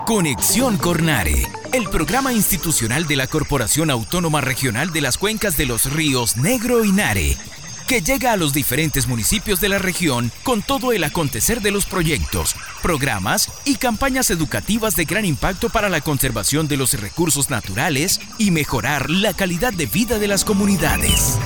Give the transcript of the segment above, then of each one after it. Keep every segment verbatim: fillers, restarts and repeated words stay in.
Conexión Cornare, el programa institucional de la Corporación Autónoma Regional de las Cuencas de los Ríos Negro y Nare, que llega a los diferentes municipios de la región con todo el acontecer de los proyectos, programas y campañas educativas de gran impacto para la conservación de los recursos naturales y mejorar la calidad de vida de las comunidades.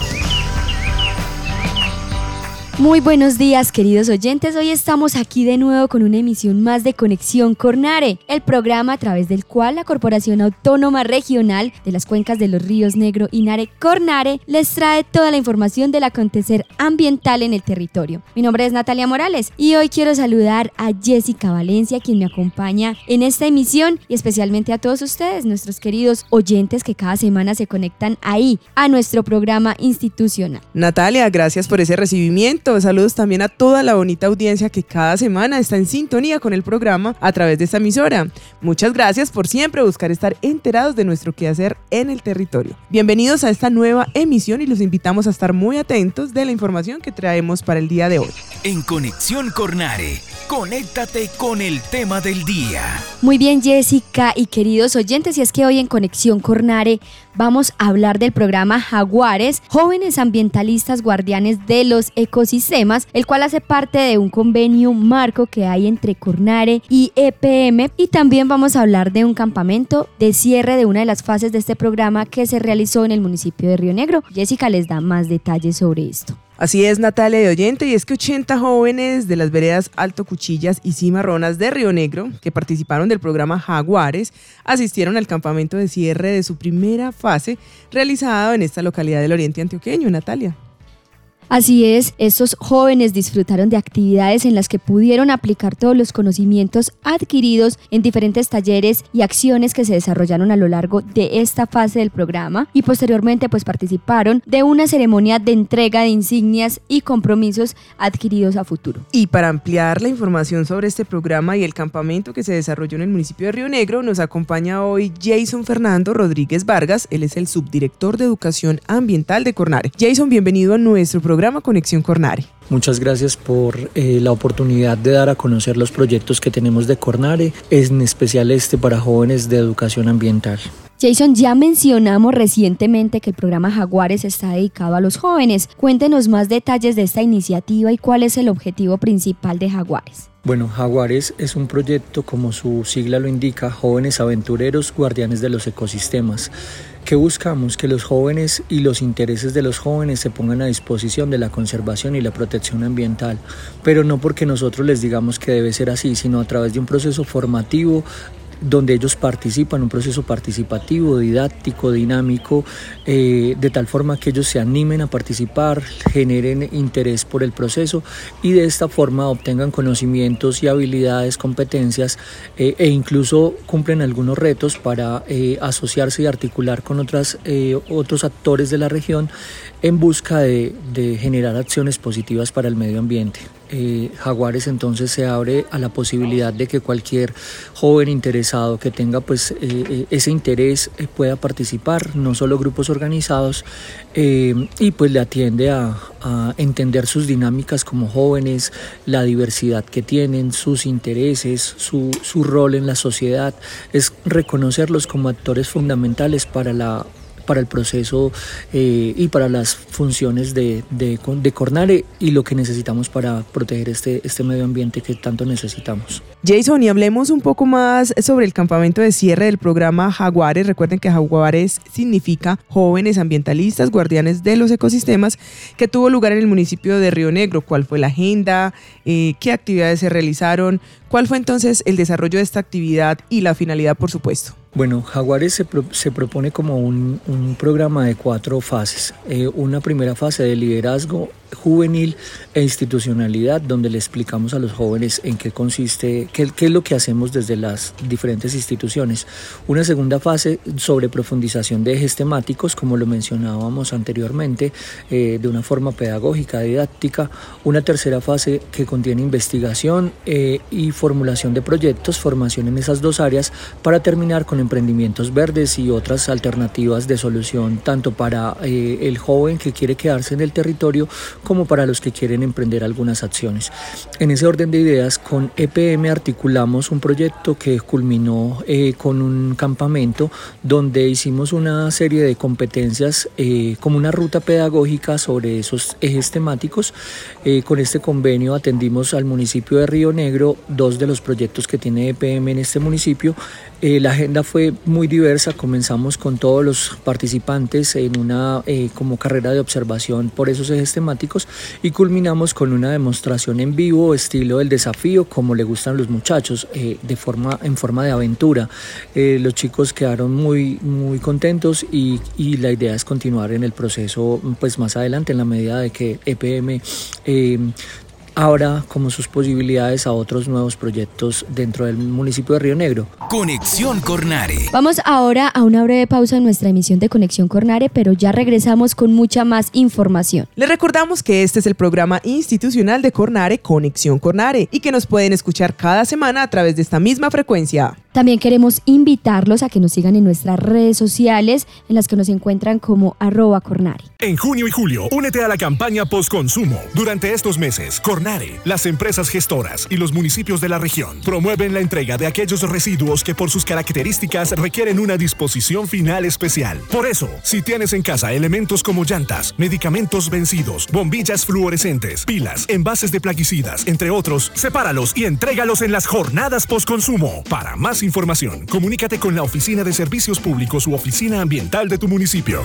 Muy buenos días, queridos oyentes. Hoy estamos aquí de nuevo con una emisión más de Conexión Cornare, el programa a través del cual la Corporación Autónoma Regional de las Cuencas de los Ríos Negro y Nare, Cornare, les trae toda la información del acontecer ambiental en el territorio. Mi nombre es Natalia Morales y hoy quiero saludar a Jessica Valencia, quien me acompaña en esta emisión, y especialmente a todos ustedes, nuestros queridos oyentes que cada semana se conectan ahí a nuestro programa institucional. Natalia, gracias por ese recibimiento. Saludos también a toda la bonita audiencia que cada semana está en sintonía con el programa a través de esta emisora. Muchas gracias por siempre buscar estar enterados de nuestro quehacer en el territorio. Bienvenidos a esta nueva emisión y los invitamos a estar muy atentos de la información que traemos para el día de hoy. En Conexión Cornare, conéctate con el tema del día. Muy bien, Jessica y queridos oyentes, y es que hoy en Conexión Cornare vamos a hablar del programa Jaguares, Jóvenes Ambientalistas Guardianes de los Ecosistemas, el cual hace parte de un convenio marco que hay entre Cornare y E P M, y también vamos a hablar de un campamento de cierre de una de las fases de este programa que se realizó en el municipio de Río Negro. Jessica les da más detalles sobre esto. Así es, Natalia de oyente, y es que ochenta jóvenes de las veredas Alto Cuchillas y Cimarronas de Río Negro, que participaron del programa Jaguares, asistieron al campamento de cierre de su primera fase realizado en esta localidad del oriente antioqueño, Natalia. Así es, estos jóvenes disfrutaron de actividades en las que pudieron aplicar todos los conocimientos adquiridos en diferentes talleres y acciones que se desarrollaron a lo largo de esta fase del programa, y posteriormente pues participaron de una ceremonia de entrega de insignias y compromisos adquiridos a futuro. Y para ampliar la información sobre este programa y el campamento que se desarrolló en el municipio de Río Negro, nos acompaña hoy Jason Fernando Rodríguez Vargas. Él es el subdirector de Educación Ambiental de Cornare. Jason, bienvenido a nuestro programa. Programa Conexión Cornare. Muchas gracias por eh, la oportunidad de dar a conocer los proyectos que tenemos de Cornare, en especial este para jóvenes de educación ambiental. Jason, ya mencionamos recientemente que el programa Jaguares está dedicado a los jóvenes. Cuéntenos más detalles de esta iniciativa y cuál es el objetivo principal de Jaguares. Bueno, Jaguares es un proyecto, como su sigla lo indica, Jóvenes Aventureros Guardianes de los Ecosistemas. ¿Qué buscamos? Que los jóvenes y los intereses de los jóvenes se pongan a disposición de la conservación y la protección ambiental, pero no porque nosotros les digamos que debe ser así, sino a través de un proceso formativo donde ellos participan, un proceso participativo, didáctico, dinámico, eh, de tal forma que ellos se animen a participar, generen interés por el proceso y de esta forma obtengan conocimientos y habilidades, competencias eh, e incluso cumplen algunos retos para eh, asociarse y articular con otras, eh, otros actores de la región en busca de, de generar acciones positivas para el medio ambiente. Eh, Jaguares entonces se abre a la posibilidad de que cualquier joven interesado que tenga pues eh, ese interés eh, pueda participar, no solo grupos organizados, eh, y pues le atiende a, a entender sus dinámicas como jóvenes, la diversidad que tienen, sus intereses, su, su rol en la sociedad, es reconocerlos como actores fundamentales para la para el proceso eh, y para las funciones de, de, de Cornare y lo que necesitamos para proteger este, este medio ambiente que tanto necesitamos. Jason, y hablemos un poco más sobre el campamento de cierre del programa Jaguares. Recuerden que Jaguares significa Jóvenes Ambientalistas Guardianes de los Ecosistemas, que tuvo lugar en el municipio de Río Negro. ¿Cuál fue la agenda? Eh, ¿Qué actividades se realizaron? ¿Cuál fue entonces el desarrollo de esta actividad y la finalidad, por supuesto? Bueno, Jaguares se, pro, se propone como un, un programa de cuatro fases. Eh, una primera fase de liderazgo juvenil e institucionalidad, donde le explicamos a los jóvenes en qué consiste, qué, qué es lo que hacemos desde las diferentes instituciones. Una segunda fase sobre profundización de ejes temáticos, como lo mencionábamos anteriormente, eh, de una forma pedagógica, didáctica. Una tercera fase que contiene investigación eh, y formulación de proyectos, formación en esas dos áreas, para terminar con emprendimientos verdes y otras alternativas de solución tanto para eh, el joven que quiere quedarse en el territorio como para los que quieren emprender algunas acciones. En ese orden de ideas, con E P M articulamos un proyecto que culminó eh, con un campamento donde hicimos una serie de competencias eh, como una ruta pedagógica sobre esos ejes temáticos. Eh, con este convenio atendimos al municipio de Río Negro, dos de los proyectos que tiene E P M en este municipio. Eh, la agenda fue muy diversa, comenzamos con todos los participantes en una eh, como carrera de observación por esos ejes temáticos y culminamos con una demostración en vivo, estilo del desafío, como le gustan los muchachos, eh, de forma, en forma de aventura. Eh, los chicos quedaron muy, muy contentos y, y la idea es continuar en el proceso pues más adelante en la medida de que E P M eh, abra como sus posibilidades a otros nuevos proyectos dentro del municipio de Río Negro. Conexión Cornare. Vamos ahora a una breve pausa en nuestra emisión de Conexión Cornare, pero ya regresamos con mucha más información. Les recordamos que este es el programa institucional de Cornare, Conexión Cornare, y que nos pueden escuchar cada semana a través de esta misma frecuencia. También queremos invitarlos a que nos sigan en nuestras redes sociales, en las que nos encuentran como arroba Cornare. En junio y julio, únete a la campaña Postconsumo. Durante estos meses, Cornare, las empresas gestoras y los municipios de la región promueven la entrega de aquellos residuos que por sus características requieren una disposición final especial. Por eso, si tienes en casa elementos como llantas, medicamentos vencidos, bombillas fluorescentes, pilas, envases de plaguicidas, entre otros, sepáralos y entrégalos en las jornadas Postconsumo. Para más información, comunícate con la Oficina de Servicios Públicos u Oficina Ambiental de tu municipio.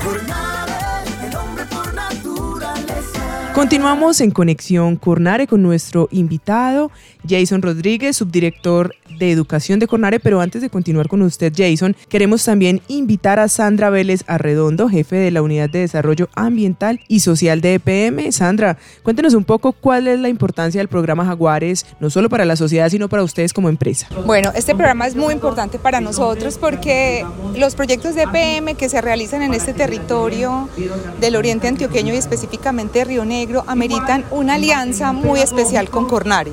Continuamos en Conexión Cornare con nuestro invitado Jason Rodríguez, subdirector de Educación de Cornare, pero antes de continuar con usted, Jason, queremos también invitar a Sandra Vélez Arredondo, jefe de la Unidad de Desarrollo Ambiental y Social de E P M. Sandra, cuéntenos un poco cuál es la importancia del programa Jaguares, no solo para la sociedad, sino para ustedes como empresa. Bueno, este programa es muy importante para nosotros porque los proyectos de E P M que se realizan en este territorio del oriente antioqueño y específicamente de Río Negro ameritan una alianza muy especial con Cornare.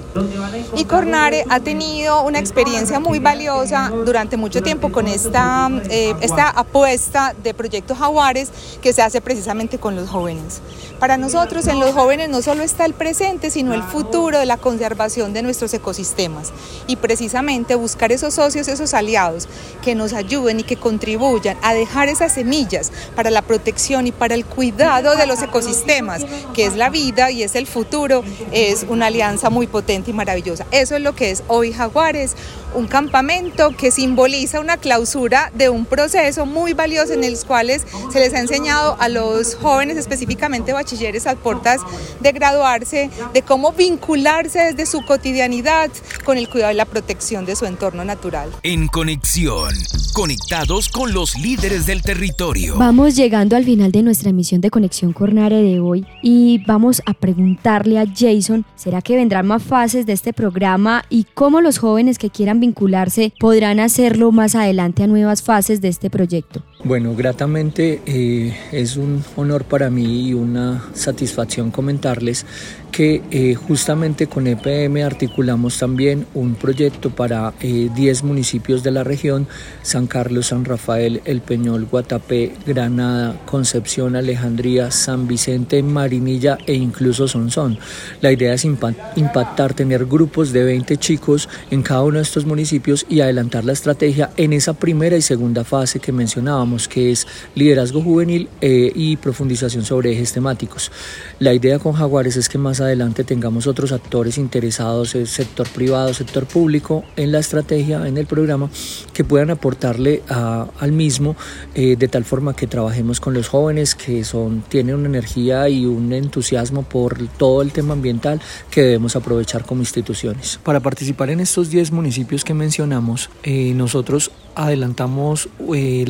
Y Cornare ha tenido una experiencia muy valiosa durante mucho tiempo con esta, eh, esta apuesta de Proyecto Jaguares que se hace precisamente con los jóvenes. Para nosotros en los jóvenes no solo está el presente, sino el futuro de la conservación de nuestros ecosistemas y precisamente buscar esos socios, esos aliados que nos ayuden y que contribuyan a dejar esas semillas para la protección y para el cuidado de los ecosistemas, que es la vida y es el futuro, es una alianza muy potente y maravillosa. Eso es lo que es hoy Jaguares, un campamento que simboliza una clausura de un proceso muy valioso en el cual se les ha enseñado a los jóvenes, específicamente bachilleres a puertas de graduarse, de cómo vincularse desde su cotidianidad con el cuidado y la protección de su entorno natural. En Conexión, conectados con los líderes del territorio. Vamos llegando al final de nuestra emisión de Conexión Cornare de hoy y vamos a preguntarle a Jason, ¿será que vendrán más fases de este programa y cómo los jóvenes que quieran vincularse podrán hacerlo más adelante a nuevas fases de este proyecto? Bueno, gratamente eh, es un honor para mí y una satisfacción comentarles que eh, justamente con E P M articulamos también un proyecto para eh, diez municipios de la región: San Carlos, San Rafael, El Peñol, Guatapé, Granada, Concepción, Alejandría, San Vicente, Marinilla e incluso Sonsón. La idea es impactar, tener grupos de veinte chicos en cada uno de estos municipios y adelantar la estrategia en esa primera y segunda fase que mencionábamos, que es liderazgo juvenil eh, y profundización sobre ejes temáticos. La idea con Jaguares es que más adelante tengamos otros actores interesados, el sector privado, sector público, en la estrategia, en el programa, que puedan aportarle a, al mismo eh, de tal forma que trabajemos con los jóvenes que son, tienen una energía y un entusiasmo por todo el tema ambiental que debemos aprovechar como instituciones. Para participar en estos diez municipios que mencionamos, eh, nosotros adelantamos eh, la socialización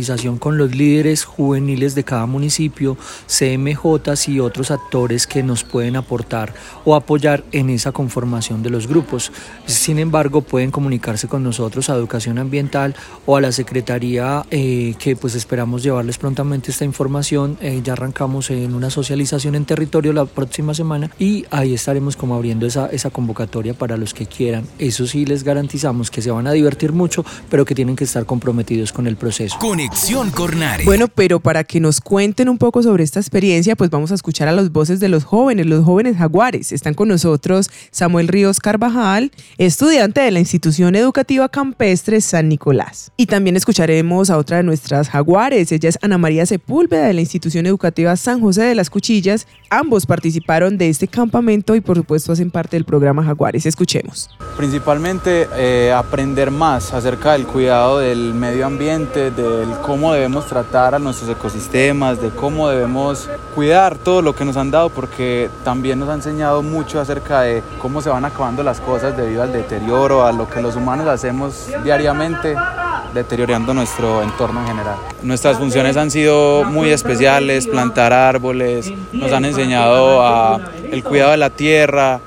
socialización con los líderes juveniles de cada municipio, C M Jotas y otros actores que nos pueden aportar o apoyar en esa conformación de los grupos. Sin embargo, pueden comunicarse con nosotros a Educación Ambiental o a la Secretaría, eh, que pues esperamos llevarles prontamente esta información. Eh, ya arrancamos en una socialización en territorio la próxima semana y ahí estaremos como abriendo esa, esa convocatoria para los que quieran. Eso sí, les garantizamos que se van a divertir mucho, pero que tienen que estar comprometidos con el proceso. Conexión Cornare. Bueno, pero para que nos cuenten un poco sobre esta experiencia, pues vamos a escuchar a las voces de los jóvenes, los jóvenes jaguares. Están con nosotros Samuel Ríos Carvajal, estudiante de la Institución Educativa Campestre San Nicolás. Y también escucharemos a otra de nuestras jaguares. Ella es Ana María Sepúlveda de la Institución Educativa San José de las Cuchillas. Ambos participaron de este campamento y por supuesto hacen parte del programa Jaguares. Escuchemos. Principalmente eh, aprender más acerca del cuidado del medio ambiente, del cómo debemos tratar a nuestros ecosistemas, de cómo debemos cuidar todo lo que nos han dado, porque también nos ha enseñado mucho acerca de cómo se van acabando las cosas debido al deterioro, a lo que los humanos hacemos diariamente, deteriorando nuestro entorno en general. Nuestras funciones han sido muy especiales, plantar árboles, nos han enseñado a el cuidado de la tierra,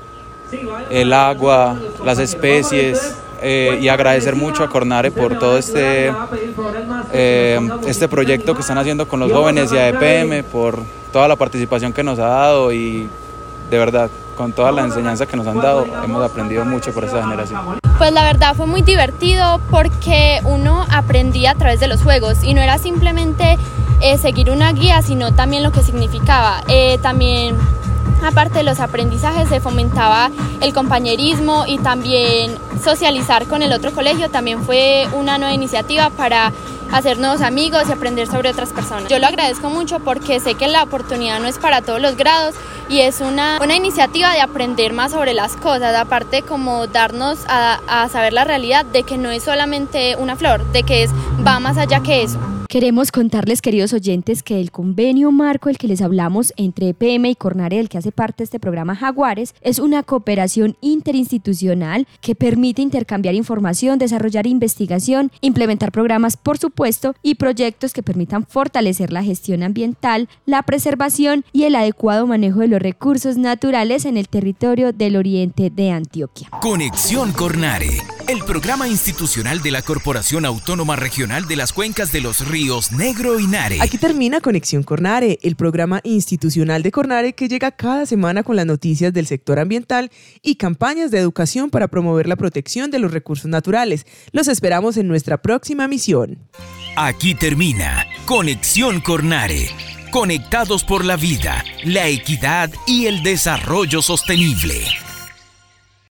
el agua, las especies, eh, y agradecer mucho a Cornare por todo este, eh, este proyecto que están haciendo con los jóvenes y a E P M por toda la participación que nos ha dado y de verdad, con toda la enseñanza que nos han dado, hemos aprendido mucho por esta generación. Pues la verdad fue muy divertido porque uno aprendía a través de los juegos y no era simplemente eh, seguir una guía, sino también lo que significaba. Eh, también, aparte de los aprendizajes, se fomentaba el compañerismo y también socializar con el otro colegio. También fue una nueva iniciativa para hacer nuevos amigos y aprender sobre otras personas. Yo lo agradezco mucho porque sé que la oportunidad no es para todos los grados y es una, una iniciativa de aprender más sobre las cosas, aparte como darnos a, a saber la realidad de que no es solamente una flor, de que es, va más allá que eso. Queremos contarles, queridos oyentes, que el convenio marco del que les hablamos entre E P M y Cornare, del que hace parte este programa Jaguares, es una cooperación interinstitucional que permite intercambiar información, desarrollar investigación, implementar programas, por supuesto, y proyectos que permitan fortalecer la gestión ambiental, la preservación y el adecuado manejo de los recursos naturales en el territorio del oriente de Antioquia. Conexión Cornare, el programa institucional de la Corporación Autónoma Regional de las Cuencas de los Ríos Negro y Nare. Aquí termina Conexión Cornare, el programa institucional de Cornare que llega cada semana con las noticias del sector ambiental y campañas de educación para promover la protección de los recursos naturales. Los esperamos en nuestra próxima misión. Aquí termina Conexión Cornare. Conectados por la vida, la equidad y el desarrollo sostenible.